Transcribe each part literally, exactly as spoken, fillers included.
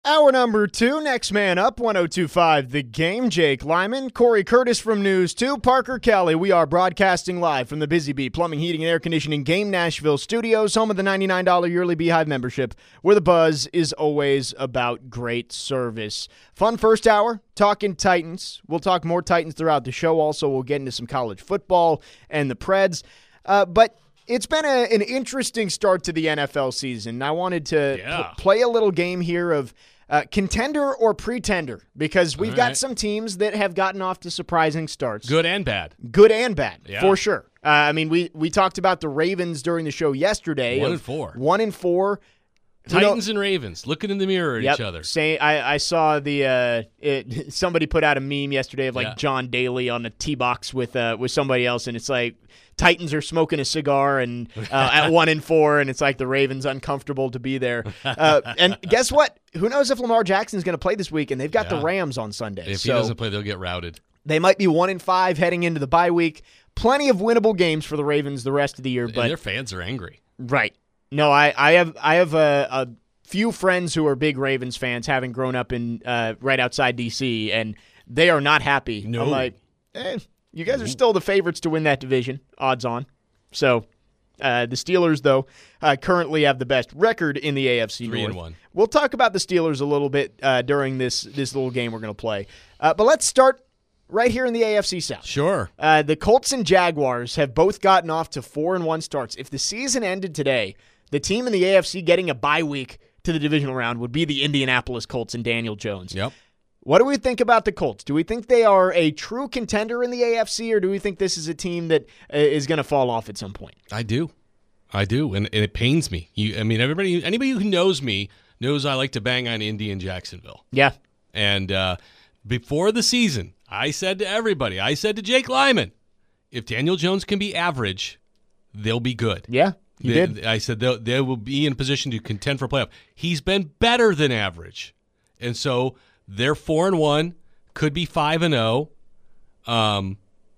Hour number two, next man up, one oh two point five The Game. Jake Lyman, Corey Curtis from News two, Parker Kelly. We are broadcasting live from the Busy Bee Plumbing, Heating, and Air Conditioning Game Nashville studios, home of the ninety-nine dollars yearly Beehive membership, where the buzz is always about great service. Fun first hour, talking Titans. We'll talk more Titans throughout the show. Also, we'll get into some college football and the Preds. Uh, but it's been a, an interesting start to the N F L season. I wanted to yeah. pl- play a little game here of uh, contender or pretender, because we've All got right. some teams that have gotten off to surprising starts. Good and bad. Good and bad, Yeah. for sure. Uh, I mean, we, we talked about the Ravens during the show yesterday. One of and four. One and four. Who Titans and Ravens looking in the mirror at Yep. each other. Say, I, I saw the uh, it, somebody put out a meme yesterday of like Yeah. John Daly on a tee box with uh, with somebody else, and it's like Titans are smoking a cigar and uh, at one and four, and it's like the Ravens uncomfortable to be there. Uh, and guess what? Who knows if Lamar Jackson's going to play this week? And they've got Yeah. the Rams on Sunday. If so he doesn't play, they'll get routed. they might be one and five heading into the bye week. Plenty of winnable games for the Ravens the rest of the year, And but their fans are angry. right. No, I, I have I have a, a few friends who are big Ravens fans, having grown up in uh, right outside D C, and they are not happy. No. I'm like, eh, you guys are still the favorites to win that division, odds on. So uh, the Steelers, though, uh, currently have the best record in the A F C Three North. and one. We'll talk about the Steelers a little bit uh, during this this little game we're going to play. Uh, but let's start right here in the A F C South. Sure. Uh, the Colts and Jaguars have both gotten off to four and one starts. If the season ended today, the team in the A F C getting a bye week to the divisional round would be the Indianapolis Colts and Daniel Jones. Yep. What do we think about the Colts? Do we think they are a true contender in the A F C, or do we think this is a team that uh, is going to fall off at some point? I do. I do, and, and it pains me. You, I mean, everybody, anybody who knows me knows I like to bang on Indy and Jacksonville. Yeah. And uh, before the season, I said to everybody, I said to Jake Lyman, if Daniel Jones can be average, they'll be good. Yeah, you They- did. I said they they will be in position to contend for playoff. He's been better than average, and so they're four and one, could be five and zero. Um,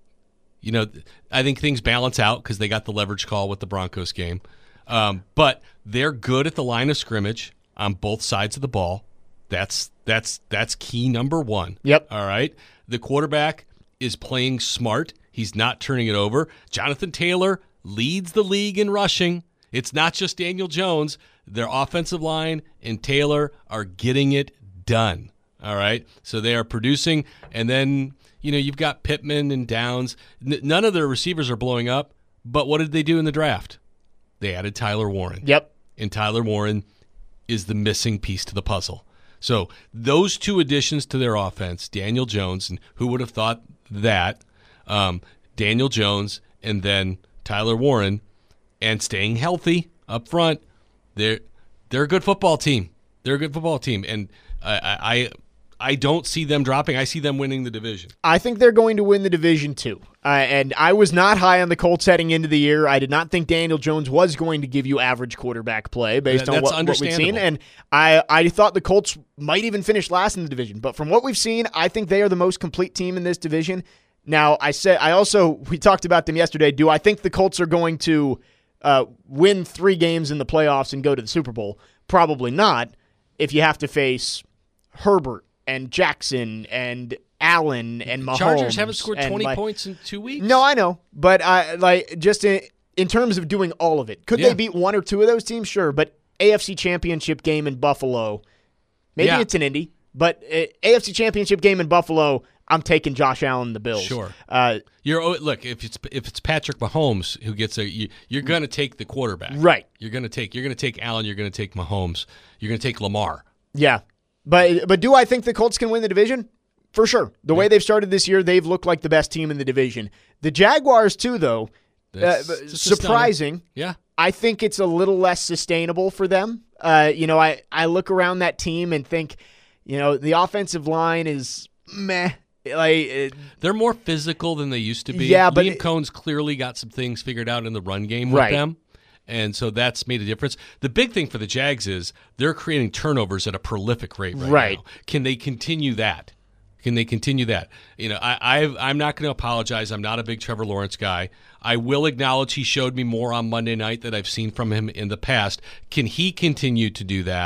you know, I think things balance out because they got the leverage call with the Broncos game. Um, but they're good at the line of scrimmage on both sides of the ball. That's that's that's key number one. Yep. All right. The quarterback is playing smart. He's not turning it over. Jonathan Taylor leads the league in rushing. It's not just Daniel Jones. Their offensive line and Taylor are getting it done. All right. So they are producing. And then, you know, you've got Pittman and Downs. N- none of their receivers are blowing up. But what did they do in the draft? They added Tyler Warren. Yep. And Tyler Warren is the missing piece to the puzzle. So those two additions to their offense, Daniel Jones, and who would have thought that, um, Daniel Jones and then Tyler Warren, and staying healthy up front, they're they're a good football team. They're a good football team, and I I, I don't see them dropping. I see them winning the division. I think they're going to win the division too. Uh, and I was not high on the Colts heading into the year. I did not think Daniel Jones was going to give you average quarterback play based That- on that's what, what we've seen. understandable. And I, I thought the Colts might even finish last in the division. But from what we've seen, I think they are the most complete team in this division. Now, I said I also we talked about them yesterday. Do I think the Colts are going to uh, win three games in the playoffs and go to the Super Bowl? Probably not. If you have to face Herbert and Jackson and Allen and Mahomes, Chargers haven't scored and, twenty like- points in two weeks. No, I know, but I like just in, in terms of doing all of it. Could Yeah. they beat one or two of those teams? Sure, but A F C Championship game in Buffalo, maybe Yeah. it's in Indy, but uh, A F C Championship game in Buffalo, I'm taking Josh Allen and the Bills. Sure. Uh, You're oh, look if it's if it's Patrick Mahomes who gets a you, you're going to take the quarterback. Right. You're going to take you're going to take Allen. You're going to take Mahomes. You're going to take Lamar. yeah, but but do I think the Colts can win the division? For sure. The way they've started this year, they've looked like the best team in the division. The Jaguars too, though. That's uh, just a surprising. Yeah. I think it's a little less sustainable for them. Uh, you know, I, I look around that team and think, you know, the offensive line is meh. Like, it, They're more physical than they used to be. Yeah, but Liam it- Cohn's clearly got some things figured out in the run game with Right. them. And so that's made a difference. The big thing for the Jags is they're creating turnovers at a prolific rate right, Right. now. Can they continue that? Can they continue that? You know, I, I've, I'm not going to apologize. I'm not a big Trevor Lawrence guy. I will acknowledge he showed me more on Monday night that I've seen from him in the past. Can he continue to do that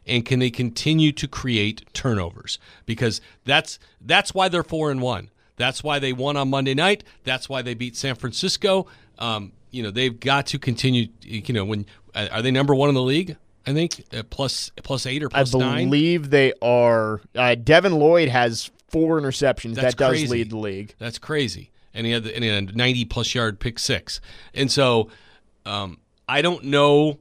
and can they continue to create turnovers? Because that's that's why they're four and one. That's why they won on Monday night. That's why they beat San Francisco. Um, you know, they've got to continue. You know, when are they number one in the league? I think uh, plus plus eight or plus nine. I believe nine? they are. Uh, Devin Lloyd has four interceptions. That's that does crazy. lead the league. That's crazy. And he had, the, and he had a ninety plus yard pick six. And so um, I don't know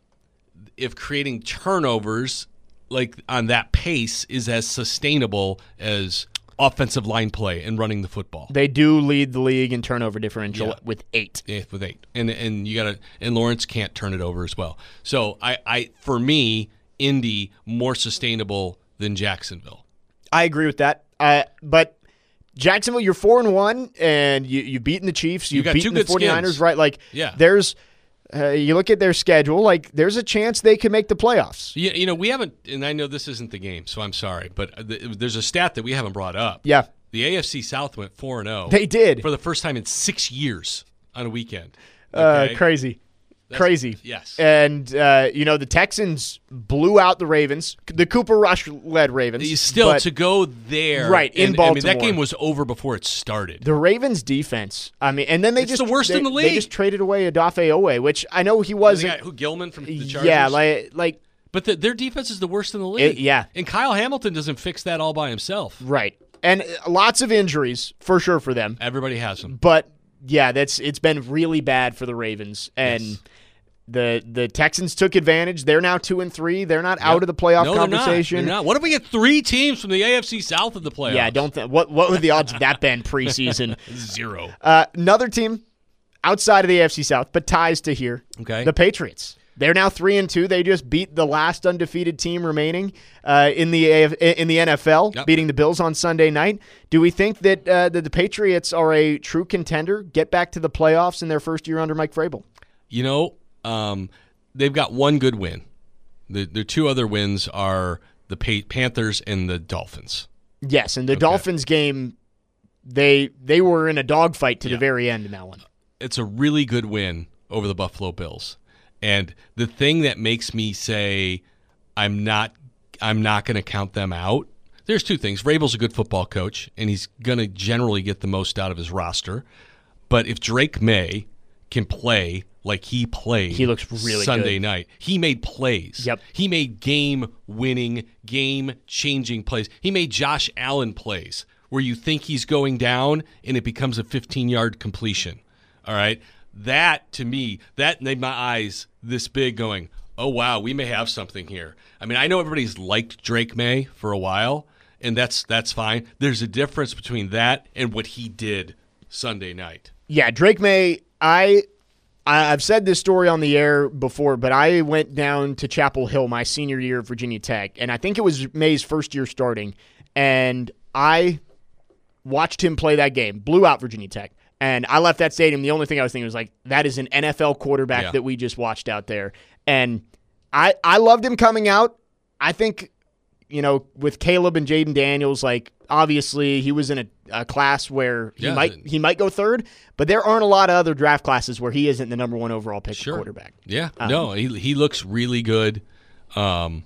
if creating turnovers like on that pace is as sustainable as offensive line play and running the football. They do lead the league in turnover differential Yeah. with eight. Yeah, with eight, and and you gotta and Lawrence can't turn it over as well. So I, I for me, Indy more sustainable than Jacksonville. I agree with that. Uh, but Jacksonville, you're four and one, and you you've beaten the Chiefs. You've got beaten two the good 49ers, skins. right? Like Yeah. there's. Uh, you look at their schedule, like there's a chance they could make the playoffs. You, you know, we haven't, and I know this isn't the game, so I'm sorry, but th- there's a stat that we haven't brought up. Yeah, The A F C South went four and zero. they did. For the first time in six years on a weekend. Uh, Okay? crazy. That's- Crazy. Yes. And, uh, you know, the Texans blew out the Ravens, the Cooper Rush-led Ravens. Still, but to go there. Right, in and, I mean, that Baltimore. game was over before it started. the Ravens' defense, I mean, and then they It's just the worst they, in the They league. just traded away Odafe Owe, which I know he The wasn't. guy, who, Gilman from the Chargers? Yeah, like, like But the, their defense is the worst in the league. It- yeah. And Kyle Hamilton doesn't fix that all by himself. right. And lots of injuries, for sure, for them. Everybody has them. But, yeah, that's it's been really bad for the Ravens. And Yes. the the Texans took advantage. They're now two and three. They're not out of the playoff no, they're not. conversation. They're not. What if we get three teams from the A F C South of the playoffs? Yeah, I don't think. What, what would the odds of that been preseason? Zero. Uh, another team outside of the A F C South, but ties to here. Okay. The Patriots. They're now three and two. They just beat the last undefeated team remaining uh, in the A F- in the N F L, Yep. beating the Bills on Sunday night. Do we think that uh, that the Patriots are a true contender, get back to the playoffs in their first year under Mike Vrabel? You know, um, they've got one good win. The, their two other wins are the pa- Panthers and the Dolphins. Yes, and the Dolphins game, they they were in a dogfight to Yeah. the very end in that one. It's a really good win over the Buffalo Bills. And the thing that makes me say I'm not I'm not going to count them out, there's two things. Vrabel's a good football coach, and he's going to generally get the most out of his roster. But if Drake May can play like he played He looks really Sunday good. night, he made plays. Yep. He made game-winning, game-changing plays. He made Josh Allen plays where you think he's going down, and it becomes a fifteen-yard completion. All right? That, to me, that made my eyes this big going, oh, wow, we may have something here. I mean, I know everybody's liked Drake May for a while, and that's that's fine. There's a difference between that and what he did Sunday night. Yeah, Drake May, I, I- I've said this story on the air before, but I went down to Chapel Hill my senior year at Virginia Tech, and I think it was May's first year starting, and I watched him play that game, blew out Virginia Tech. And I left that stadium. The only thing I was thinking was like, that is an N F L quarterback Yeah. that we just watched out there. And I I loved him coming out. I think, you know, with Caleb and Jaden Daniels, like obviously he was in a, a class where he Yeah, might the- he might go third, but there aren't a lot of other draft classes where he isn't the number one overall pick Sure. quarterback. Yeah, no, he he looks really good. Um,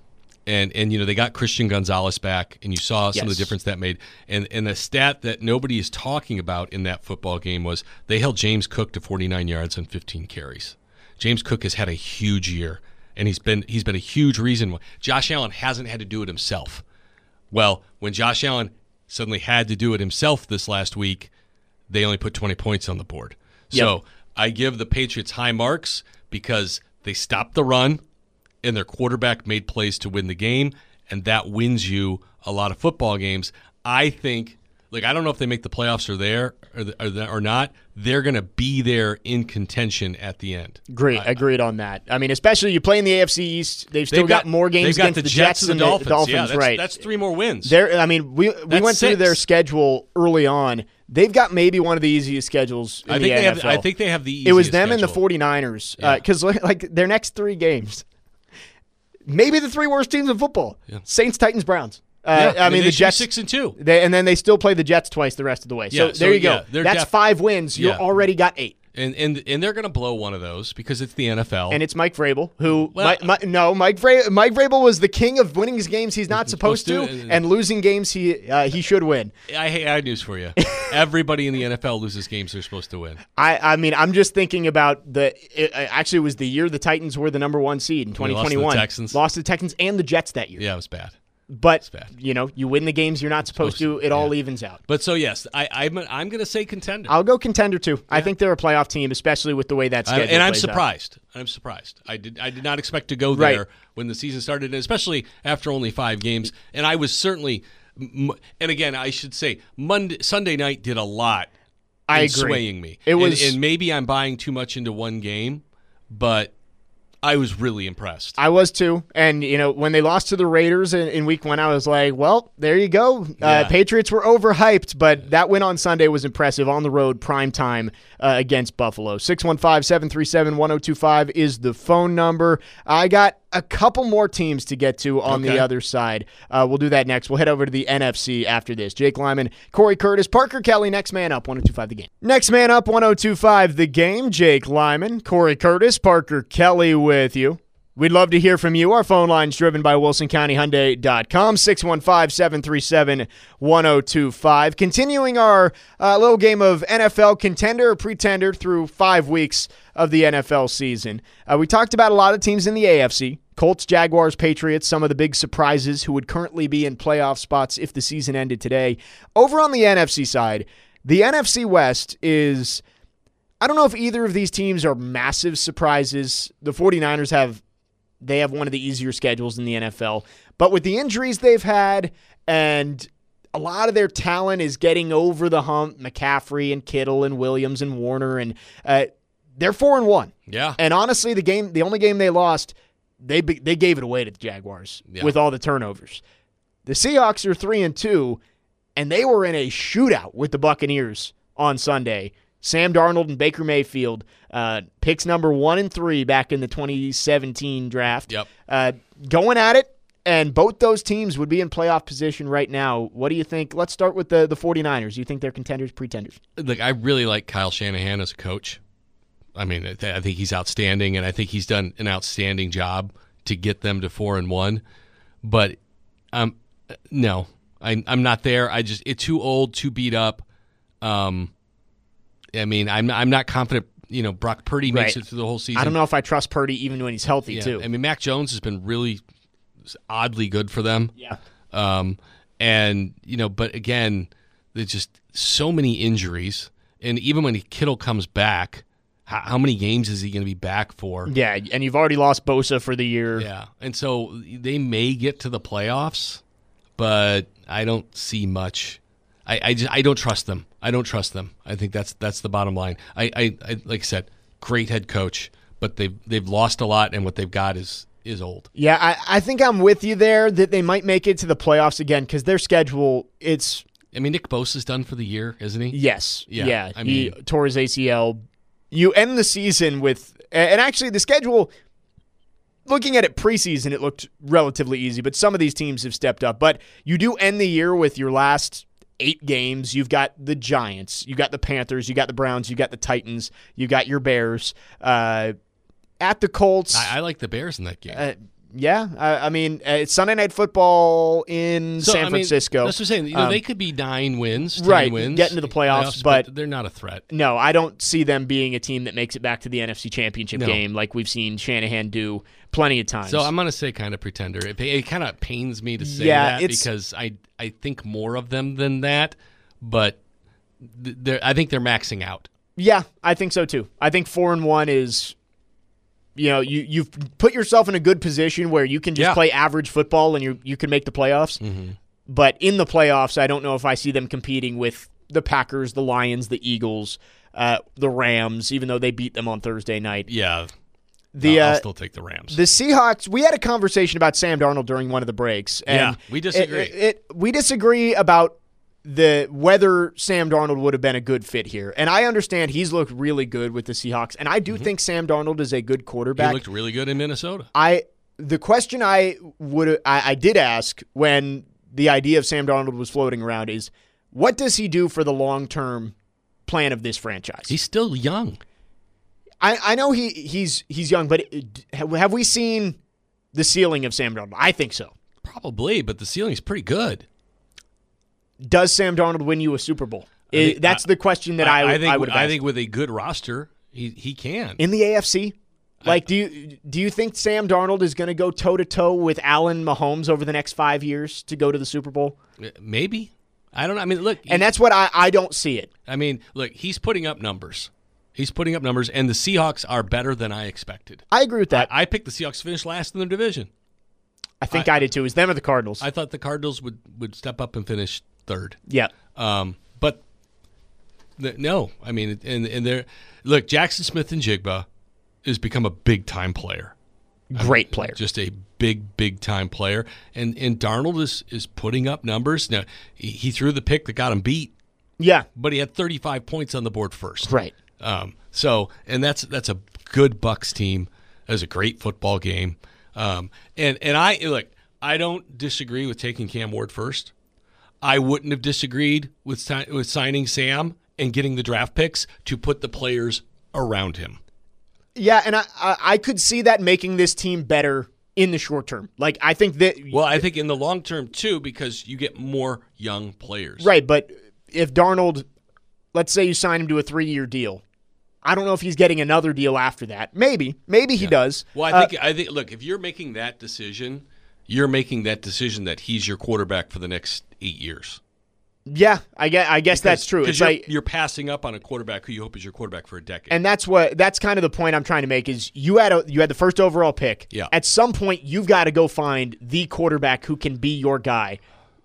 and and you know they got Christian Gonzalez back, and you saw some of the Yes. difference that made. And and the stat that nobody is talking about in that football game was they held James Cook to forty-nine yards and fifteen carries. James Cook has had a huge year, and he's been he's been a huge reason why Josh Allen hasn't had to do it himself. Well, when Josh Allen suddenly had to do it himself this last week, they only put twenty points on the board. So Yep. I give the Patriots high marks because they stopped the run and their quarterback made plays to win the game, and that wins you a lot of football games. I think, like, I don't know if they make the playoffs or there or, the, or, the, or not. They're going to be there in contention at the end. Agreed, agreed on that. I mean, especially you play in the A F C East, they've still They've got, more games they've got against the the Jets Jets and the and Dolphins. the Dolphins, yeah, that's, right? that's three more wins. They're, I mean, we we That's went through six. their schedule early on. They've got maybe one of the easiest schedules in I the think they N F L. have. I think they have the. Easiest It was them schedule. and the 49ers Yeah. because like their next three games, maybe the three worst teams in football: Yeah. Saints, Titans, Browns. Uh, Yeah, I mean, they the should be Jets six and two. They, and then they still play the Jets twice the rest of the way. So Yeah, so, there you go. yeah, they're That's def- five wins. You Yeah. already got eight. And and and they're going to blow one of those because it's the N F L. And it's Mike Vrabel, who Well, Mi- Mi- no, Mike Vra- Mike Vrabel was the king of winning his games he's not supposed, supposed to, to, and losing games he uh, he should win. I, I have news for you. Everybody in the N F L loses games they're supposed to win. I, I mean, I'm just thinking about the. It, actually, it was the year the Titans were the number one seed in When twenty they lost to the twenty-one. Texans. Lost to the Texans and the Jets that year. Yeah, it was bad. But bad. you know, you win the games you're not supposed, Supposed to. It to, all yeah. evens out. But so yes, I, I'm I'm going to say contender. I'll go contender too. I think they're a playoff team, especially with the way that I, schedule and I'm plays out. surprised. I'm surprised. I did I did not expect to go there Right. when the season started, and especially after only five games. And I was certainly. m- And again, I should say Monday Sunday night did a lot. I in agree. Swaying me. It And- was- and maybe I'm buying too much into one game, but I was really impressed. I was too. And, you know, when they lost to the Raiders in, in week one, I was like, well, there you go. Uh, Yeah. Patriots were overhyped, but that win on Sunday was impressive on the road, prime time uh, against Buffalo. six one five, seven three seven, one oh two five is the phone number. I got a couple more teams to get to on Okay. the other side. Uh, we'll do that next. We'll head over to the N F C after this. Jake Lyman, Corey Curtis, Parker Kelly, next man up, one oh two five the game. Next man up, one oh two five the game. Jake Lyman, Corey Curtis, Parker Kelly with you. We'd love to hear from you. Our phone line's driven by Wilson County Hyundai dot com, six one five, seven three seven, one oh two five. Continuing our uh, little game of N F L contender or pretender through five weeks of the N F L season. Uh, we talked about a lot of teams in the A F C. Colts, Jaguars, Patriots, some of the big surprises who would currently be in playoff spots if the season ended today. Over on the N F C side, the N F C West is, I don't know if either of these teams are massive surprises. The 49ers have They have one of the easier schedules in the N F L. But with the injuries they've had and a lot of their talent is getting over the hump, McCaffrey and Kittle and Williams and Warner, and uh, they're four and one. Yeah. And honestly, the game, the only game they lost, they they gave it away to the Jaguars Yeah. with all the turnovers. The Seahawks are three and two, and they were in a shootout with the Buccaneers on Sunday. Sam Darnold and Baker Mayfield, uh, picks number one and three back in the twenty seventeen draft. Yep. Uh, going at it, and both those teams would be in playoff position right now. What do you think? Let's start with the, the 49ers. You think they're contenders, pretenders? Look, I really like Kyle Shanahan as a coach. I mean, I th- I think he's outstanding, and I think he's done an outstanding job to get them to four and one. But um, no, I, I'm not there. I just it's too old, too beat up. Um, I mean, I'm I'm not confident. You know, Brock Purdy makes Right. it through the whole season. I don't know if I trust Purdy even when he's healthy, Yeah, too. I mean, Mac Jones has been really oddly good for them. Yeah. Um, and you know, but again, there's just so many injuries, and even when Kittle comes back, how, how many games is he going to be back for? Yeah, and you've already lost Bosa for the year. Yeah, and so they may get to the playoffs, but I don't see much. I, I just I don't trust them. I don't trust them. I think that's that's the bottom line. I, I, I like I said, great head coach, but they've they've lost a lot, and what they've got is is old. Yeah, I, I think I'm with you there that they might make it to the playoffs again because their schedule, it's, I mean, Nick Bosa's done for the year, isn't he? yes. Yeah, Yeah, I he mean- tore his A C L. You end the season with, and actually the schedule, looking at it preseason, it looked relatively easy, but some of these teams have stepped up. But you do end the year with your last eight games. You've got the Giants, you got the Panthers, you got the Browns, you got the Titans, you got your Bears. Uh, at the Colts. I, I like the Bears in that game. Uh, yeah, I, I mean, uh, it's Sunday Night Football in So, San I mean, Francisco. That's what I'm saying. You know, Um, they could be nine wins, ten right, wins, get into the playoffs, but- they're not a threat. No, I don't see them being a team that makes it back to the N F C Championship No. game like we've seen Shanahan do plenty of times. So I'm going to say kind of pretender. It, it kind of pains me to say Yeah, that it's- because I I think more of them than that, but th- they're, I think they're maxing out. yeah, I think so too. I think four and one is, you know, you you've put yourself in a good position where you can just Yeah. play average football and you you can make the playoffs. Mm-hmm. But in the playoffs, I don't know if I see them competing with the Packers, the Lions, the Eagles, uh, the Rams, even though they beat them on Thursday night. Yeah, The I'll uh, still take the Rams. The Seahawks, we had a conversation about Sam Darnold during one of the breaks. And Yeah, we disagree. It, it, it, we disagree about the whether Sam Darnold would have been a good fit here. And I understand he's looked really good with the Seahawks. And I do think Sam Darnold is a good he quarterback. looked really good in Minnesota. I the question I would I, I did ask when the idea of Sam Darnold was floating around is, what does he do for the long-term plan of this franchise? He's still young. I, I know he he's he's young, but have we seen the ceiling of Sam Darnold? I think so. Probably, but the ceiling's pretty good. Does Sam Darnold win you a Super Bowl? I think, That's I, the question that I, I, I, think, I would have asked. I think with a good roster, he he can. In the A F C? Like, I, do you do you think Sam Darnold is going to go toe-to-toe with Allen Mahomes over the next five years to go to the Super Bowl? Maybe. I don't know. I mean, look. And that's what I, I don't see it. I mean, look, he's putting up numbers. He's putting up numbers, and the Seahawks are better than I expected. I agree with that. I, I picked the Seahawks to finish last in their division. I think I, I did too. Is them or the Cardinals? I thought the Cardinals would, would step up and finish third. Yeah. Um, but the, no, I mean, and and they're look, Jackson Smith and Jigba has become a big time player. Great I mean, player. Just a big, big time player. And and Darnold is is putting up numbers. Now he, he threw the pick that got him beat. Yeah. But he had thirty-five points on the board first. Right. Um, so and that's that's a good Bucs team. It was a great football game. Um, and and I look, I don't disagree with taking Cam Ward first. I wouldn't have disagreed with with signing Sam and getting the draft picks to put the players around him. Yeah, and I I could see that making this team better in the short term. Like, I think that... Well, I think in the long term, too, because you get more young players. Right, but if Darnold, let's say you sign him to a three-year deal, I don't know if he's getting another deal after that. Maybe. Maybe he yeah. does. Well, I think, uh, I think. Look, if you're making that decision, you're making that decision that he's your quarterback for the next eight years. Yeah, I guess, I guess because, that's true. Because it's you're, like, you're passing up on a quarterback who you hope is your quarterback for a decade. And that's what that's kind of the point I'm trying to make is you had a, you had the first overall pick. Yeah. At some point, you've got to go find the quarterback who can be your guy.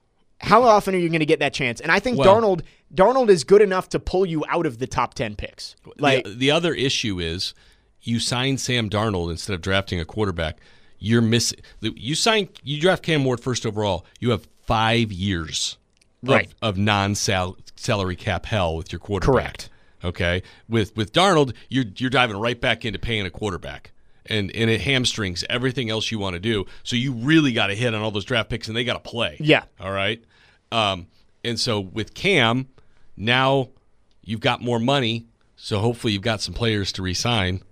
How often are you going to get that chance? And I think well, Darnold Darnold is good enough to pull you out of the top ten picks. Like the, the other issue is you sign Sam Darnold instead of drafting a quarterback. You're missing. You sign you draft Cam Ward first overall. You have five years. Right. Of, of non-salary cap hell with your quarterback. Correct. Okay. With with Darnold, you're you're diving right back into paying a quarterback, and and it hamstrings everything else you want to do. So you really got to hit on all those draft picks, and they got to play. Yeah. All right. Um. And so with Cam, now you've got more money, so hopefully you've got some players to re-sign.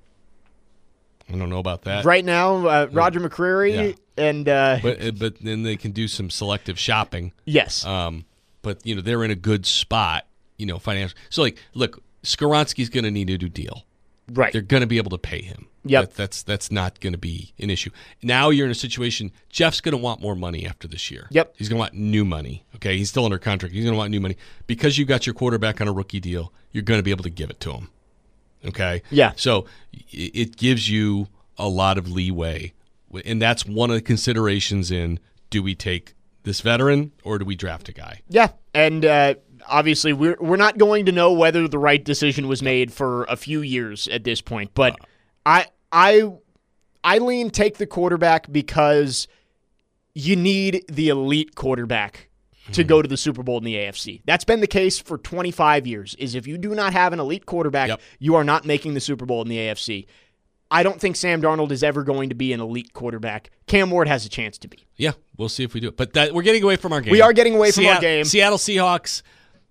I don't know about that. Right now, uh, Roger McCreary Yeah. and uh, But but then they can do some selective shopping. yes. Um. But, you know, they're in a good spot, you know, financially. So, like, look, Skoronski's going to need a new deal. Right. They're going to be able to pay him. Yep. That, that's that's not going to be an issue. Now you're in a situation, Jeff's going to want more money after this year. Yep. He's going to want new money. Okay, he's still under contract. He's going to want new money. Because you got your quarterback on a rookie deal, you're going to be able to give it to him. Okay? Yeah. So it, it gives you a lot of leeway. And that's one of the considerations in, do we take this veteran or do we draft a guy? Yeah, and uh, obviously we're we're not going to know whether the right decision was made for a few years at this point. But uh, I I I lean take the quarterback because you need the elite quarterback to go to the Super Bowl in the A F C. That's been the case for twenty-five years. Is if you do not have an elite quarterback, Yep. you are not making the Super Bowl in the A F C. I don't think Sam Darnold is ever going to be an elite quarterback. Cam Ward has a chance to be. Yeah, we'll see if we do it. But that, we're getting away from our game. We are getting away from Seattle, our game. Seattle Seahawks,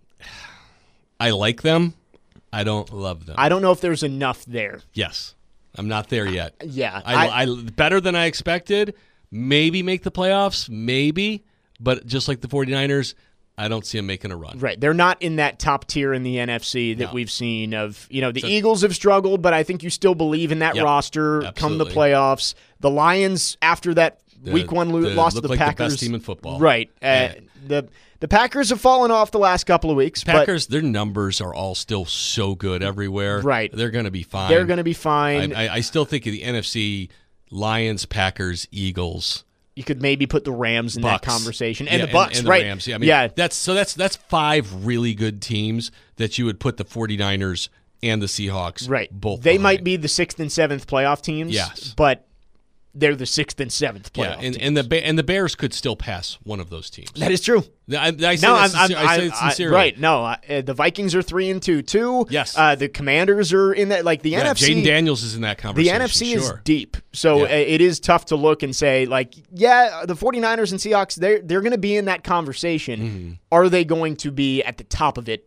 I like them. I don't love them. I don't know if there's enough there. yes, I'm not there yet. Yeah. I, I, I better than I expected. Maybe make the playoffs, maybe. But just like the 49ers, I don't see them making a run. Right. They're not in that top tier in the N F C that No. we've seen of, you know, the So- Eagles have struggled, but I think you still believe in that Yep, roster come the absolutely. playoffs. The Lions, after that The- week one lo- the- loss to look the like Packers. the best team in football. Right. Uh, Yeah. the the Packers have fallen off the last couple of weeks, Packers, their numbers are all still so good everywhere. Right. They're going to be fine. but they're going to be fine. I, I, I still think of the N F C, Lions, Packers, Eagles. you could maybe put the Rams in that Bucks. conversation. And Yeah, the Bucks, and, the right. Rams. Yeah, I mean, yeah. that's so that's that's five really good teams that you would put the 49ers and the Seahawks Right. both They behind. might be the sixth and seventh playoff teams. Yes. But they're the sixth and seventh Yeah, playoff and, teams. and the Ba- and the Bears could still pass one of those teams. That is true. I, I say No, that I'm, sincer- I'm, I say I- it sincerely. I- right. No, uh, the Vikings are three and two too. Yes. Uh, the Commanders are in that. Like the Yeah, N F C, Jaden Daniels is in that conversation. the N F C is sure. deep, so Yeah. uh, it is tough to look and say like, yeah, the 49ers and Seahawks, they're they're going to be in that conversation. Mm-hmm. Are they going to be at the top of it?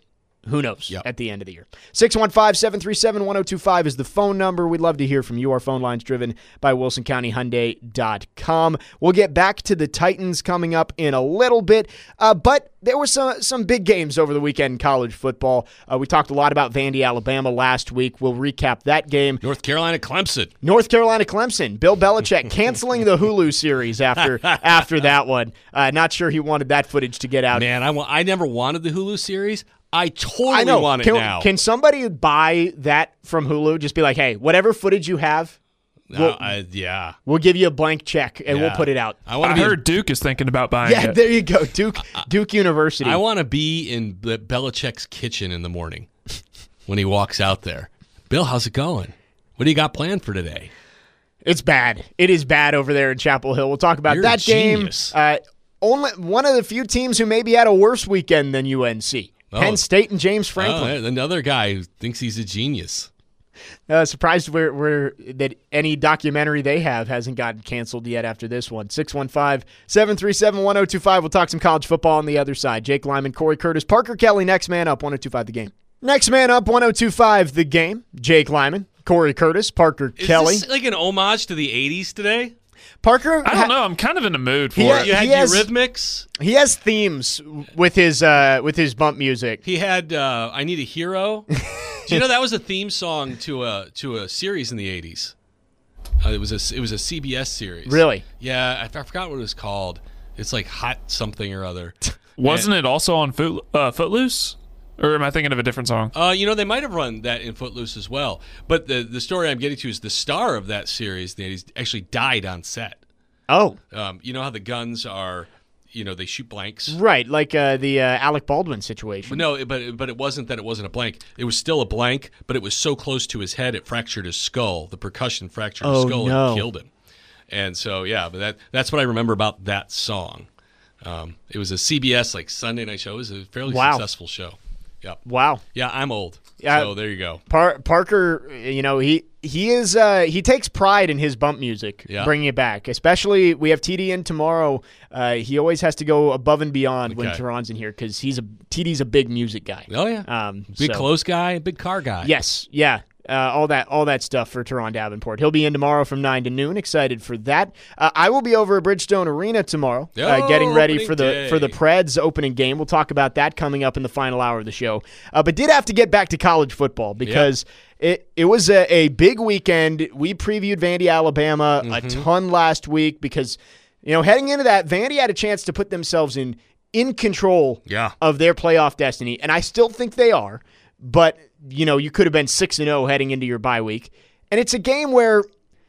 who knows Yep. at the end of the year. six one five, seven three seven, one oh two five is the phone number. We'd love to hear from you. Our phone line's driven by wilson county hyundai dot com. We'll get back to the Titans coming up in a little bit, uh, but there were some, some big games over the weekend in college football. Uh, we talked a lot about Vandy, Alabama last week. We'll recap that game. North Carolina, Clemson. North Carolina, Clemson. Bill Belichick canceling the Hulu series after after that one. Uh, not sure he wanted that footage to get out. Man, I, wa- I never wanted the Hulu series. I totally I know. want it can, now. Can somebody buy that from Hulu? Just be like, hey, whatever footage you have, No, we'll, I, yeah. we'll give you a blank check and Yeah. we'll put it out. I want I to be. heard Duke is thinking about buying Yeah, it. there you go. Duke Duke University. I want to be in Be- Belichick's kitchen in the morning when he walks out there. Bill, how's it going? What do you got planned for today? It's bad. It is bad over there in Chapel Hill. We'll talk about You're a that game. genius. Uh, only one of the few teams who maybe had a worse weekend than U N C. Oh. Penn State and James Oh, Franklin. another guy who thinks he's a genius. Uh, surprised where, where that any documentary they have hasn't gotten canceled yet after this one. six one five, seven three seven, one oh two five. We'll talk some college football on the other side. Jake Lyman, Corey Curtis, Parker Kelly, next man up, one oh two five the game. Next man up, one oh two five the game. Jake Lyman, Corey Curtis, Parker Is Kelly. this like an homage to the eighties today? Parker, I don't know. I'm kind of in the mood for He- it. You had He has- Eurythmics. he has themes with his uh, with his bump music. He had uh, "I Need a Hero." Do you know that was a theme song to a to a series in the eighties? Uh, it was a it was a C B S series. Really? Yeah, I, I forgot what it was called. It's like Hot something or other. Wasn't it also on Foot, uh, Footloose? Or am I thinking of a different song? Uh, you know, they might have run that in Footloose as well. But the the story I'm getting to is the star of that series in the eighties actually died on set. Oh, Um, you know how the guns are, you know, they shoot blanks. right, like uh, the uh, Alec Baldwin situation. But no, but but it wasn't that it wasn't a blank. It was still a blank, but it was so close to his head it fractured his skull. The percussion fractured his Oh, skull no. and killed him. And so yeah, but that that's what I remember about that song. Um, it was a C B S like Sunday night show. It was a fairly Wow. successful show. Yep. Wow. Yeah, I'm old. Yeah. So there you go. Par- Parker, you know, he he is uh, he takes pride in his bump music, Yeah. bringing it back. Especially we have T D in tomorrow. Uh, he always has to go above and beyond when Okay. Teron's in here because he's a T D's a big music guy. Oh yeah. Um, big so- clothes guy, big car guy. Yes, yeah. Uh, all that, all that stuff for Teron Davenport. He'll be in tomorrow from nine to noon. Excited for that. Uh, I will be over at Bridgestone Arena tomorrow, uh, Oh, getting ready opening for the day. for the Preds opening game. We'll talk about that coming up in the final hour of the show. Uh, but did have to get back to college football because it it was a, a big weekend. We previewed Vandy, Alabama a Mm-hmm. ton last week because you know heading into that, Vandy had a chance to put themselves in in control Yeah. of their playoff destiny, and I still think they are. But you know, you could have been six and zero heading into your bye week, and it's a game where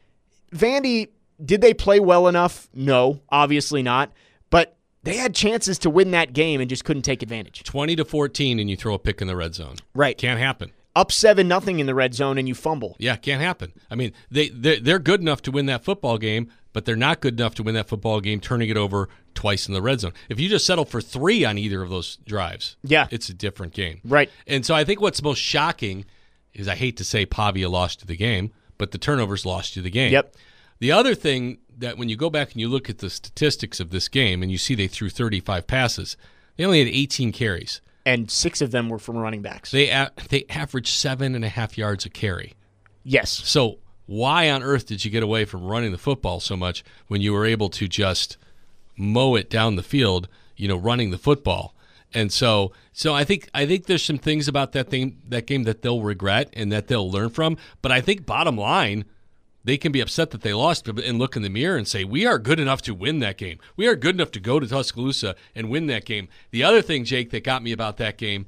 Vandy did they play well enough? No, obviously not. But they had chances to win that game and just couldn't take advantage. twenty to fourteen, and you throw a pick in the red zone. Right, Can't happen. up seven nothing in the red zone and you fumble. Yeah, can't happen. I mean, they they're, they're good enough to win that football game, but they're not good enough to win that football game turning it over twice in the red zone. If you just settle for three on either of those drives, Yeah. it's a different game. Right. And so I think what's most shocking is I hate to say Pavia lost you the game, but the turnovers lost you the game. Yep. The other thing that when you go back and you look at the statistics of this game and you see they threw thirty-five passes, they only had eighteen carries. And six of them were from running backs. They a- they averaged seven and a half yards a carry. Yes. So why on earth did you get away from running the football so much when you were able to just mow it down the field, you know, running the football? And so so I think I think there's some things about that thing that game that they'll regret and that they'll learn from. But I think bottom line, they can be upset that they lost and look in the mirror and say, we are good enough to win that game. We are good enough to go to Tuscaloosa and win that game. The other thing, Jake, that got me about that game,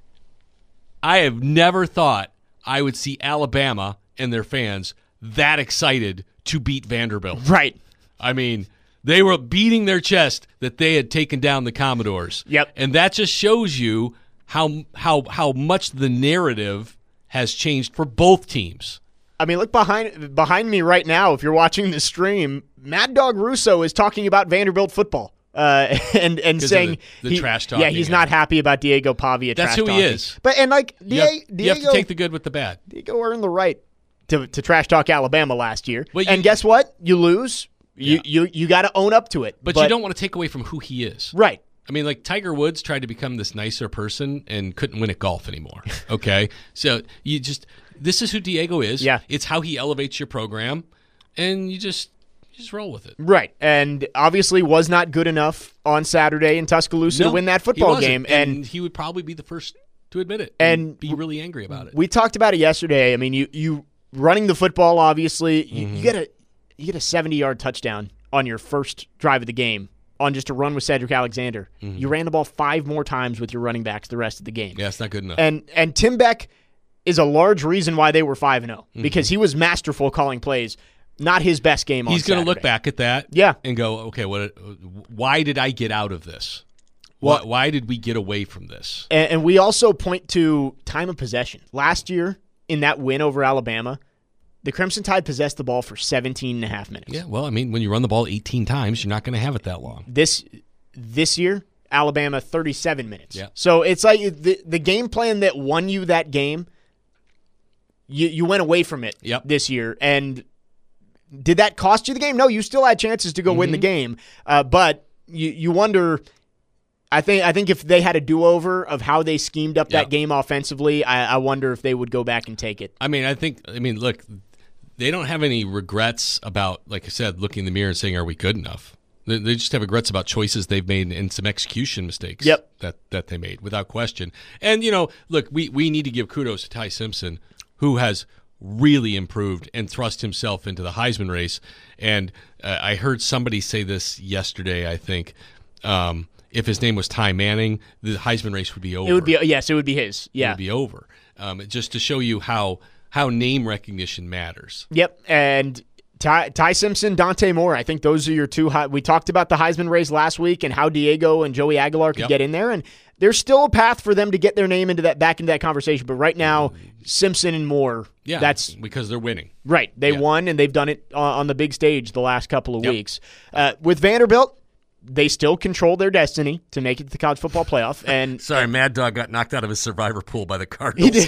I have never thought I would see Alabama and their fans that excited to beat Vanderbilt. Right. I mean, they were beating their chest that they had taken down the Commodores. Yep. And that just shows you how how how much the narrative has changed for both teams. I mean, look behind behind me right now. If you're watching the stream, Mad Dog Russo is talking about Vanderbilt football uh, and and 'Cause of saying the- the he- trash Yeah, talking he's and- not happy about Diego Pavia. That's trash who he talking. is. But and like You have, Diego, you have Diego, to take the good with the bad. Diego earned the right to to trash talk Alabama last year. But and you- guess what? You lose. You Yeah. you you got to own up to it. But, you don't want to take away from who he is. Right. I mean, like Tiger Woods tried to become this nicer person and couldn't win at golf anymore. Okay, so you just this is who Diego is. Yeah, it's how he elevates your program, and you just you just roll with it. Right, and obviously was not good enough on Saturday in Tuscaloosa no, to win that football game, and, and he would probably be the first to admit it and, and be really angry about it. We talked about it yesterday. I mean, you you running the football, obviously, you, Mm-hmm. you get a you get a seventy-yard touchdown on your first drive of the game. On just a run with Cedric Alexander. Mm-hmm. You ran the ball five more times with your running backs the rest of the game. Yeah, it's not good enough. And and Tim Beck is a large reason why they were five and oh Mm-hmm. because he was masterful calling plays. Not his best game on He's going to look Saturday. back at that Yeah. and go, okay, what? why did I get out of this? Why, why did we get away from this? And, and we also point to time of possession. Last year, in that win over Alabama, the Crimson Tide possessed the ball for seventeen and a half minutes. Yeah, well, I mean, when you run the ball eighteen times, you're not going to have it that long. This this year, Alabama thirty-seven minutes. Yeah. So it's like the the game plan that won you that game, you you went away from it Yep. this year. And did that cost you the game? No, you still had chances to go win the game. Uh, but you you wonder. I think I think if they had a do-over of how they schemed up that Yep. game offensively, I, I wonder if they would go back and take it. I mean, I think, I mean, look, they don't have any regrets about, like I said, looking in the mirror and saying, are we good enough? They, they just have regrets about choices they've made and some execution mistakes Yep. that, that they made, without question. And, you know, look, we, we need to give kudos to Ty Simpson, who has really improved and thrust himself into the Heisman race. And uh, I heard somebody say this yesterday, I think, um, if his name was Ty Manning, the Heisman race would be over. It would be yes, it would be his. It Yeah. would be over. Um, just to show you how how name recognition matters. Yep, and Ty, Ty Simpson, Dante Moore. I think those are your two. High, we talked about the Heisman race last week and how Diego and Joey Aguilar could Yep. get in there, and there's still a path for them to get their name into that back into that conversation. But right now, Simpson and Moore. Yeah, that's because they're winning. right. They Yeah. won and they've done it on, on the big stage the last couple of Yep. weeks. Uh, with Vanderbilt, they still control their destiny to make it to the college football playoff. And Sorry, Mad Dog got knocked out of his survivor pool by the Cardinals. he did.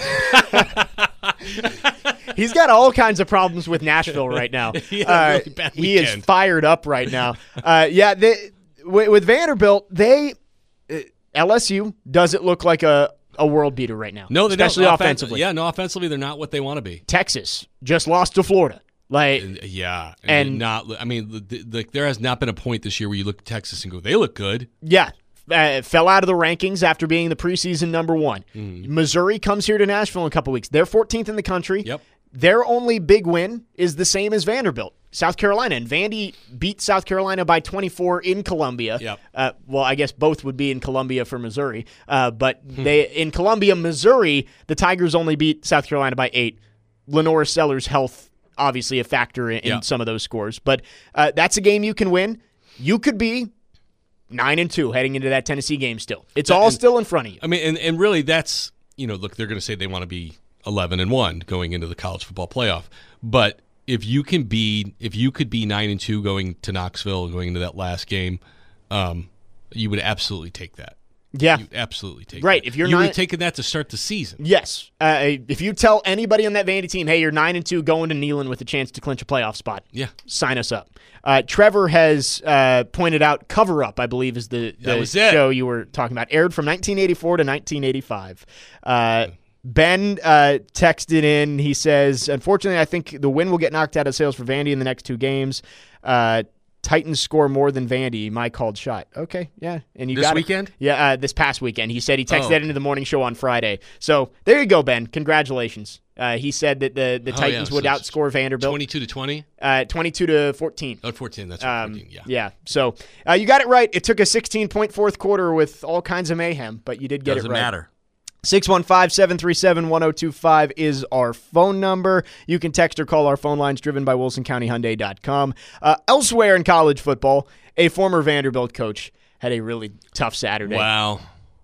He's got all kinds of problems with Nashville right now. He had a Uh, really bad he is weekend. fired up right now. Uh, yeah, they, with, with Vanderbilt, they uh, L S U doesn't look like a, a world beater right now. No, they especially don't. offensively. Yeah, no, offensively they're not what they want to be. Texas just lost to Florida. Like And, yeah, And- and not. I mean, the, the, there has not been a point this year where you look at Texas and go, they look good. yeah, uh, fell out of the rankings after being the preseason number one. Missouri comes here to Nashville in a couple weeks. They're fourteenth in the country. Yep. Their only big win is the same as Vanderbilt, South Carolina. And Vandy beat South Carolina by twenty-four in Columbia. Yep. Uh, well, I guess both would be in Columbia for Missouri. Uh, but they in Columbia, Missouri, the Tigers only beat South Carolina by eight. Lenora Sellers' health, obviously a factor in, in Yeah. some of those scores. But uh, that's a game you can win. You could be nine and two heading into that Tennessee game still. It's all and- still in front of you. I mean, and, and really that's, you know, look, they're going to say they want to be eleven and one going into the college football playoff. But if you can be, if you could be nine and two going to Knoxville, going into that last game, um, you would absolutely take that. Yeah. You absolutely take Right, that. if you're you would not- have taken that to start the season. Yes. Uh, if you tell anybody on that Vandy team, hey, you're nine and two going to Neyland with a chance to clinch a playoff spot, Yeah. sign us up. Uh, Trevor has uh, pointed out Cover Up, I believe, is the, the That was it. show you were talking about. Aired from nineteen eighty-four to nineteen eighty-five. Uh, Ben uh, texted in. He says, unfortunately, I think the win will get knocked out of sales for Vandy in the next two games. Uh, Titans score more than Vandy. My called shot. Okay, yeah. And you This got it. weekend? Yeah, uh, this past weekend. He said he texted Oh. that into the morning show on Friday. So there you go, Ben. Congratulations. Uh, he said that the, the Oh, Titans yeah, would so it's outscore Vanderbilt twenty-two to twenty? uh, twenty-two to fourteen. Oh, fourteen. That's right. Um, fourteen. Yeah. yeah. So uh, you got it right. It took a sixteen-point fourth quarter with all kinds of mayhem, but you did get Doesn't it right. matter. six one five, seven three seven, one oh two five is our phone number. You can text or call our phone lines driven by wilson county hyundai dot com. Uh, elsewhere in college football, a former Vanderbilt coach had a really tough Saturday. Wow.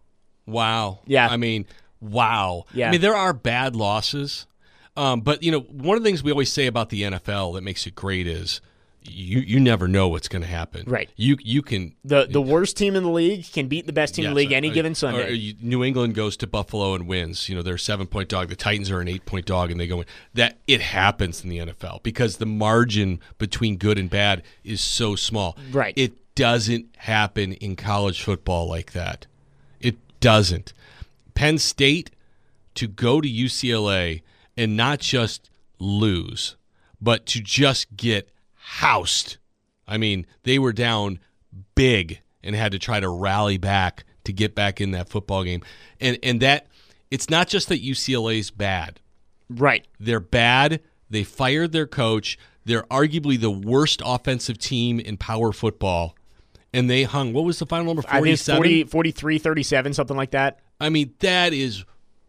Wow. Yeah. I mean, wow. Yeah. I mean, there are bad losses. Um, but, you know, one of the things we always say about the N F L that makes it great is you you never know what's going to happen. Right. You you can The the worst team in the league can beat the best team in the Yes, league any uh, given or Sunday. you- New England goes to Buffalo and wins. You know, they're a seven-point dog. The Titans are an eight-point dog, and they go in. That it happens in the N F L because the margin between good and bad is so small. Right. It doesn't happen in college football like that. It doesn't. Penn State, to go to U C L A and not just lose, but to just get housed. I mean, they were down big and had to try to rally back to get back in that football game. And and that it's not just that U C L A's bad. Right. They're bad. They fired their coach. They're arguably the worst offensive team in power football. And they hung, what was the final number, forty-seven? I think it's forty, forty-three, thirty-seven, something like that. I mean, that is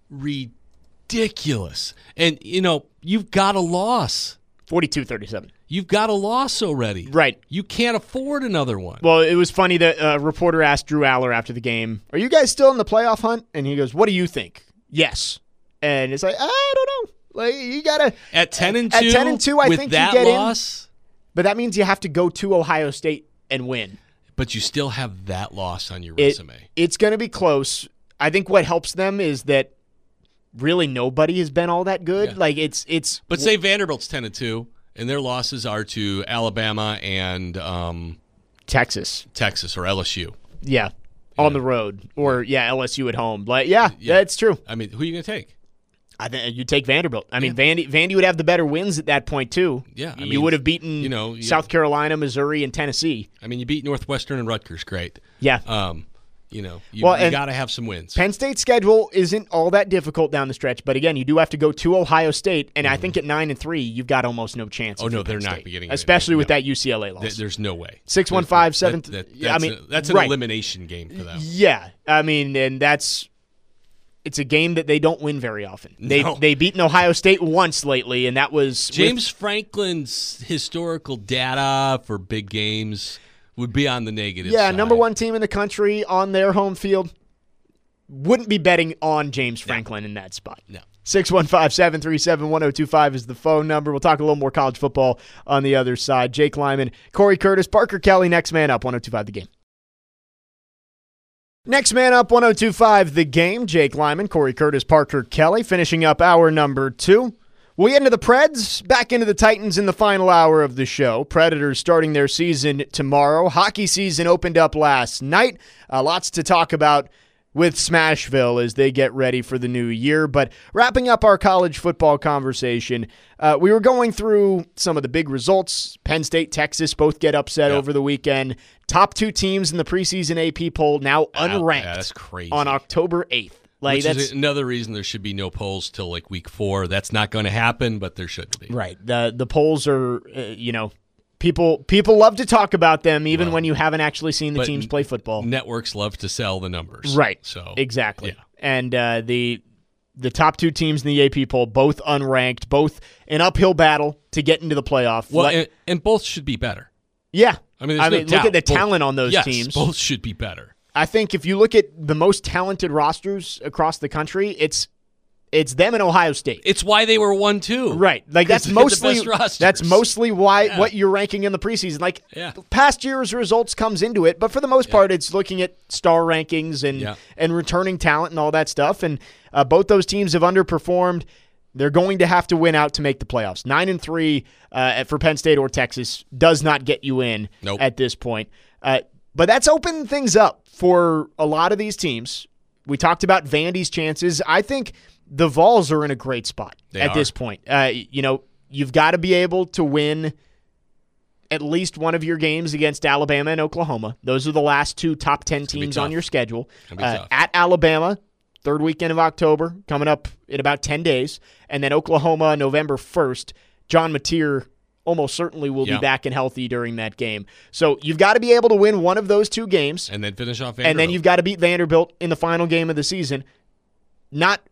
ridiculous. And, you know, you've got a loss. forty-two thirty-seven. You've got a loss already. Right. You can't afford another one. Well, it was funny that a reporter asked Drew Aller after the game, are you guys still in the playoff hunt? And he goes, what do you think? Yes. And it's like, I don't know. Like, you got to. At ten and two, at ten and two, I with think that you get loss, in. But that means you have to go to Ohio State and win. But you still have that loss on your It, resume. it's going to be close. I think what helps them is that really nobody has been all that good. Yeah. Like it's it's. But say Vanderbilt's ten and two, and their losses are to Alabama and um, Texas, Texas or L S U. Yeah, on the road, or yeah, L S U at home. Like yeah, Yeah. that's true. I mean, who are you going to take? I think you take Vanderbilt. I mean, Yeah. Vandy Vandy would have the better wins at that point too. Yeah, I you mean, would have beaten you know, you- South Carolina, Missouri, and Tennessee. I mean, you beat Northwestern and Rutgers, great. Yeah. Um, you know, you, Well, you and got to have some wins. Penn State's schedule isn't all that difficult down the stretch, but again, you do have to go to Ohio State, and I think at nine and three, you've got almost no chance. Mm-hmm. Oh, if no, you're Penn they're not State, getting it. especially with No. that U C L A loss. Th- There's no way. Six one five seven. That, that, yeah, I that's mean a- that's an right. elimination game for them. Yeah, I mean, and that's it's a game that they don't win very often. They No. they beaten Ohio State once lately, and that was with- James Franklin's historical data for big games would be on the negative yeah, side. number one team in the country on their home field. Wouldn't be betting on James Franklin in that spot. No. six one five, seven three seven, one oh two five is the phone number. We'll talk a little more college football on the other side. Jake Lyman, Corey Curtis, Parker Kelly, next man up, one oh two five The Game. Next man up, one oh two five The Game. Jake Lyman, Corey Curtis, Parker Kelly, finishing up hour number two. We get into the Preds, back into the Titans in the final hour of the show. Predators starting their season tomorrow. Hockey season opened up last night. Uh, lots to talk about with Smashville as they get ready for the new year. But wrapping up our college football conversation, uh, we were going through some of the big results. Penn State, Texas both get upset Yep. over the weekend. Top two teams in the preseason A P poll now unranked yeah, that's crazy. on October eighth. Like Which that's is another reason there should be no polls till like week four. That's not going to happen, but there should be. right. The the polls are, uh, you know, people people love to talk about them even Well, when you haven't actually seen the but teams play football. Networks love to sell the numbers. Right. So Exactly. yeah. And uh, the the top two teams in the A P poll, both unranked, both an uphill battle to get into the playoff. Well, Let- and, and both should be better. yeah. I mean, I there's no mean, look at doubt. the Both- talent on those yes, teams. Both should be better. I think if you look at the most talented rosters across the country, it's it's them and Ohio State. It's why they were one two. Right. Like 'Cause that's they had the mostly best rosters. that's mostly why Yeah. what you're ranking in the preseason. Like Yeah. past year's results comes into it, but for the most part it's looking at star rankings and Yeah. and returning talent and all that stuff. And uh, both those teams have underperformed. They're going to have to win out to make the playoffs. Nine and three uh, for Penn State or Texas does not get you in Nope. at this point. Uh, but that's opened things up for a lot of these teams. We talked about Vandy's chances. I think the Vols are in a great spot They at are. this point. Uh, you know, you've got to be able to win at least one of your games against Alabama and Oklahoma. Those are the last two top ten gonna be teams on tough. your schedule. Gonna be Uh, tough. at Alabama, third weekend of October, coming up in about ten days. And then Oklahoma, November first. John Mateer almost certainly will Yeah. be back and healthy during that game. So you've got to be able to win one of those two games. And then finish off And then Vanderbilt. you've got to beat Vanderbilt in the final game of the season. Not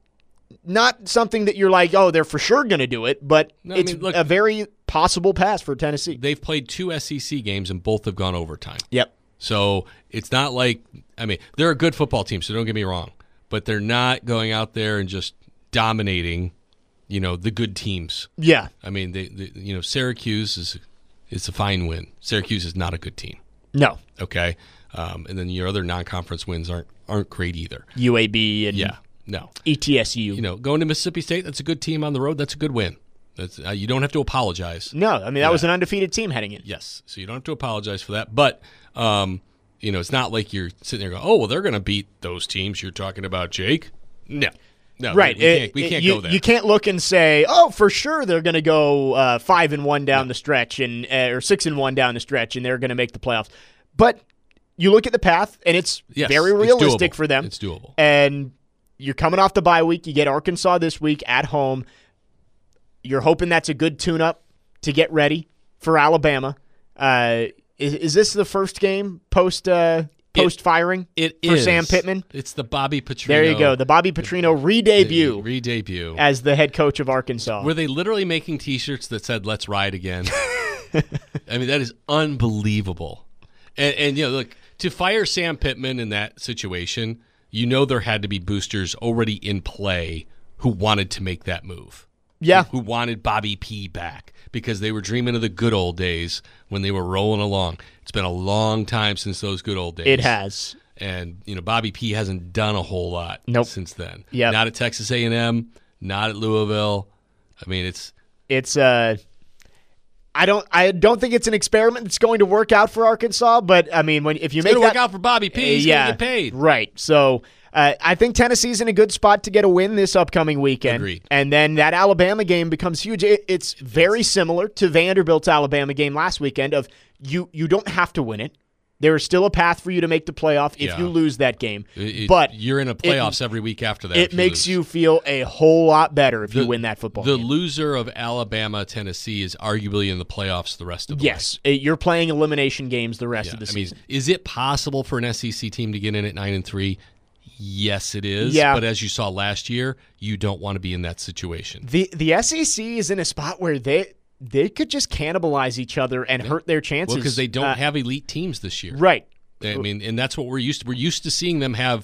not something that you're like, oh, they're for sure going to do it, but No, I it's mean, look- a very possible pass for Tennessee. They've played two S E C games and both have gone overtime. Yep. So it's not like, I mean, they're a good football team, so don't get me wrong. But they're not going out there and just dominating, you know, the good teams. Yeah. I mean, they, they you know, Syracuse is it's a fine win. Syracuse is not a good team. No. Okay. Um, and then your other non-conference wins aren't aren't great either. U A B and Yeah. No. E T S U. You know, going to Mississippi State, that's a good team on the road. That's a good win. That's, uh, you don't have to apologize. No, I mean, that Yeah. was an undefeated team heading in. Yes, so you don't have to apologize for that. But, um, you know, it's not like you're sitting there going, oh, well, they're going to beat those teams you're talking about, Jake. No. No, Right. we, we can't, we It- can't you, go there. You can't look and say, oh, for sure they're going to go uh, five and one down the stretch and uh, or six and one down the stretch, and they're going to make the playoffs. But you look at the path, and it's Yes, very it's realistic doable. for them. It's doable. And you're coming off the bye week. You get Arkansas this week at home. You're hoping that's a good tune-up to get ready for Alabama. Uh, is, is this the first game post uh, post firing It for is. Sam Pittman? It's the Bobby Petrino. There you go. The Bobby Petrino re-debut Re-debut. as the head coach of Arkansas. Were they literally making T-shirts that said "Let's ride again"? I mean, that is unbelievable. And, and you know, look, to fire Sam Pittman in that situation, you know there had to be boosters already in play who wanted to make that move. Yeah. Who wanted Bobby P back because they were dreaming of the good old days when they were rolling along. It's been a long time since those good old days. It has. And, you know, Bobby P hasn't done a whole lot Nope. since then. Yep. Not at Texas A and M, not at Louisville. I mean, it's It's uh I don't I don't think it's an experiment that's going to work out for Arkansas, but I mean when if you it's make going to that work out for Bobby P. He's yeah, going to get paid. Right. So uh, I think Tennessee's in a good spot to get a win this upcoming weekend. Agreed. And then that Alabama game becomes huge. It, it's very similar to Vanderbilt's Alabama game last weekend of you you don't have to win it. There is still a path for you to make the playoff if Yeah. you lose that game. It- it- but you're in a playoffs every week after that. it if makes lose. you feel a whole lot better if you The- win that football The game. loser of Alabama, Tennessee is arguably in the playoffs the rest of the way. Yes, it- you're playing elimination games the rest Yeah, of the I mean, season. is it possible for an S E C team to get in at nine and three? Yes, it is. Yeah. But as you saw last year, you don't want to be in that situation. The the S E C is in a spot where they they could just cannibalize each other and hurt their chances. Well, because they don't Uh, have elite teams this year. right. I mean, and that's what we're used to. We're used to seeing them have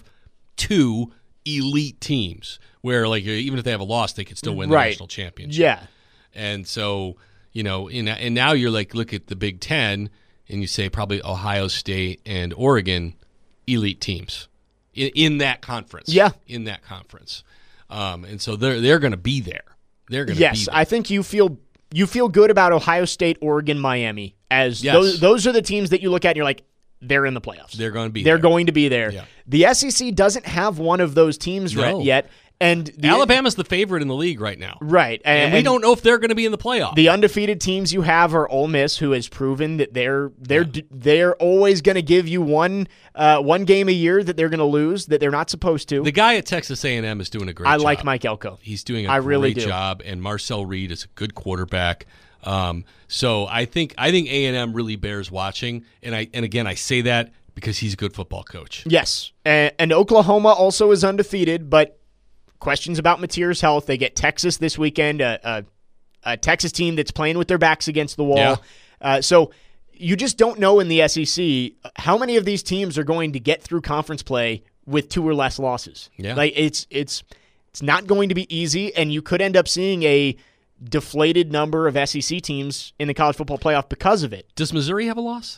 two elite teams where, like, even if they have a loss, they could still win the Right. national championship. Yeah. And so, you know, in, and now you're like, look at the Big Ten, and you say probably Ohio State and Oregon, elite teams in, in that conference. Yeah. In that conference. Um, and so they're they're going to be there. They're going to Yes, be there. I think you feel you feel good about Ohio State, Oregon, Miami as Yes. those those are the teams that you look at and you're like they're in the playoffs. They're going to be They're there. going to be there. Yeah. The S E C doesn't have one of those teams No. right yet, and the, Alabama's the favorite in the league right now. right, And, we don't know if they're going to be in the playoffs. The undefeated teams you have are Ole Miss, who has proven that they're they're they're always going to give you one uh, one game a year that they're going to lose that they're not supposed to. The guy at Texas A and M is doing a great I job. like Mike Elko. He's doing a I great really do. job, and Marcel Reed is a good quarterback. Um, so I think I think A and M really bears watching, and I and again I say that because he's a good football coach. Yes, and, and Oklahoma also is undefeated, but questions about Mateer's health. They get Texas this weekend, a, a, a Texas team that's playing with their backs against the wall. Yeah. Uh, so you just don't know in the S E C how many of these teams are going to get through conference play with two or less losses. Yeah. Like it's it's it's not going to be easy, and you could end up seeing a deflated number of S E C teams in the college football playoff because of it. Does Missouri have a loss?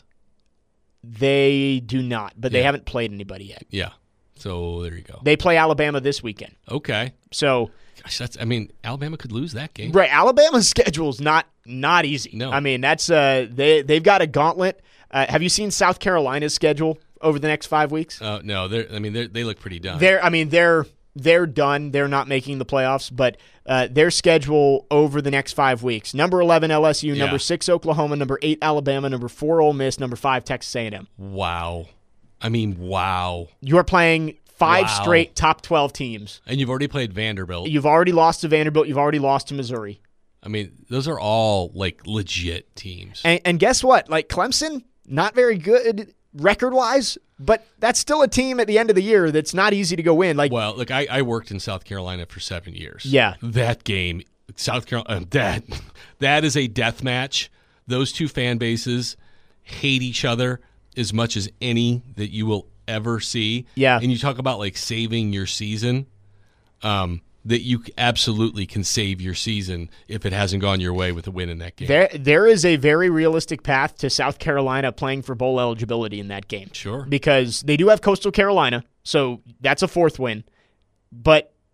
They do not, but they Yeah. haven't played anybody yet. Yeah. So there you go. They play Alabama this weekend. Okay. So, Gosh, that's. I mean, Alabama could lose that game. right, Alabama's schedule is not not easy. No. I mean that's uh they they've got a gauntlet. Uh, have you seen South Carolina's schedule over the next five weeks? Uh, no, they're. I mean, they they look pretty done. They're I mean they're they're done. They're not making the playoffs, but uh, their schedule over the next five weeks: number eleven L S U, Yeah. number six Oklahoma, number eight Alabama, number four Ole Miss, number five Texas A and M. Wow. I mean, wow. You are playing five Wow. straight top twelve teams. And you've already played Vanderbilt. You've already lost to Vanderbilt. You've already lost to Missouri. I mean, those are all like legit teams. And, and guess what? Like Clemson, not very good record-wise, but that's still a team at the end of the year that's not easy to go win. Like, Well, look, I, I worked in South Carolina for seven years. Yeah. That game, South Carolina, uh, that that is a death match. Those two fan bases hate each other as much as any that you will ever see. Yeah. And you talk about like saving your season, um, that you absolutely can save your season if it hasn't gone your way with a win in that game. there there is a very realistic path to South Carolina playing for bowl eligibility in that game. Sure. Because they do have Coastal Carolina, so that's a fourth win. But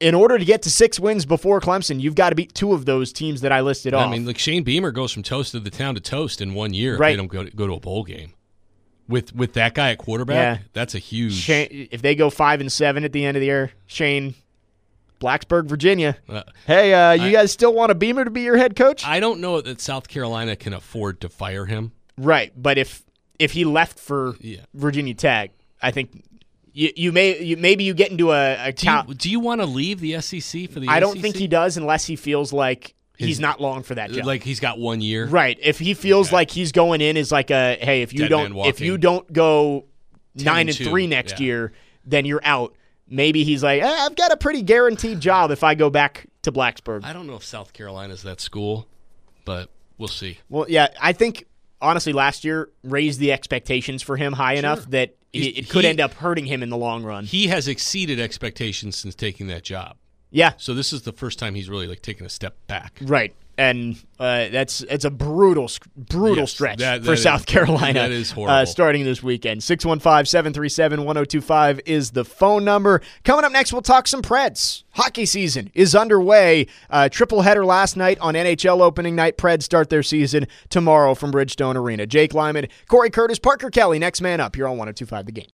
in order to get to six wins before Clemson, you've got to beat two of those teams that I listed off. I mean, like Shane Beamer goes from toast of the town to toast in one year right. if they don't go to, go to a bowl game. With with that guy at quarterback, yeah. that's a huge. Shane, if they go five and seven at the end of the year, Shane, Blacksburg, Virginia. Uh, hey, uh, you I, guys still want a Beamer to be your head coach? I don't know that South Carolina can afford to fire him. Right, but if if he left for yeah. Virginia Tech, I think you you may you, maybe you get into a. a do, you, do you want to leave the S E C for the? I A C C? don't think he does unless he feels like. His, he's not long for that job. Like he's got one year, right? If he feels okay. like he's going in as like a hey, if you Dead don't man if you don't go nine and and two. three next yeah. year, then you're out. Maybe he's like, eh, I've got a pretty guaranteed job if I go back to Blacksburg. I don't know if South Carolina's that school, but we'll see. Well, yeah, I think honestly last year raised the expectations for him high sure. enough that he, it could he, end up hurting him in the long run. He has exceeded expectations since taking that job. Yeah. So this is the first time he's really like taken a step back. Right. And uh, that's it's a brutal, brutal yes, stretch that, that for is, South Carolina. That is horrible. Uh, starting this weekend. six one five, seven three seven, one oh two five is the phone number. Coming up next, we'll talk some Preds. Hockey season is underway. Uh, triple header last night on N H L opening night. Preds start their season tomorrow from Bridgestone Arena. Jake Lyman, Corey Curtis, Parker Kelly, next man up here on one oh two five The Game.